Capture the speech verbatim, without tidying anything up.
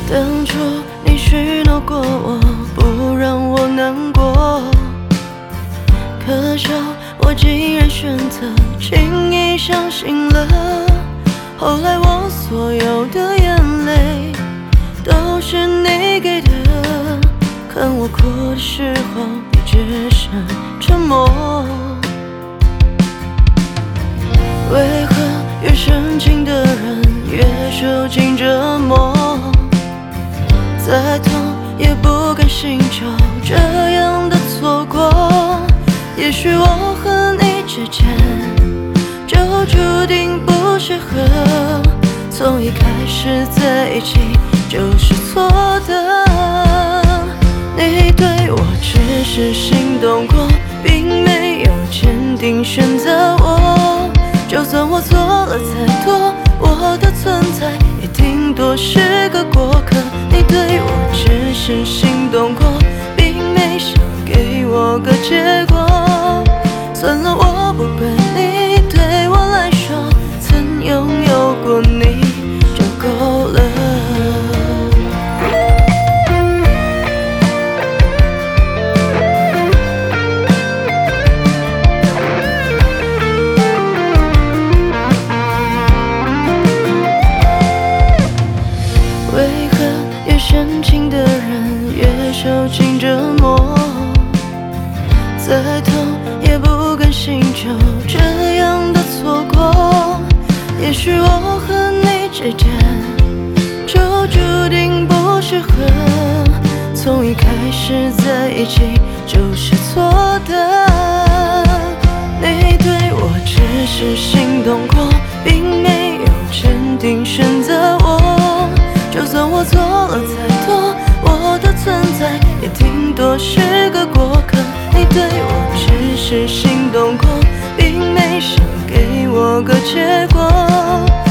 当初你许诺过我，不让我难过，可笑我竟然选择轻易相信了。后来我所有的眼泪都是你给的，看我哭的时候，你只剩沉默。为何越深情的人越受尽折磨？再痛也不甘心就这样的错过。也许我和你之间就注定不适合，从一开始在一起就是错的。你对我只是心动过，并没有坚定选择我。就算我做了再多，我的存在也顶多是个过客。你对我只是心动过，并没想给我个结果。算了，我不怪你，对我来说，曾拥有过你就够了。为何越深情的人越受尽折磨？再痛也不甘心就这样的错过。也许我和你之间就注定不适合，从一开始在一起就是错的。你对我只是心动过，并没有坚定选择我。就算我做了再多，我的存在也顶多是个过客。你对我只是心动过，并没想给我个结果。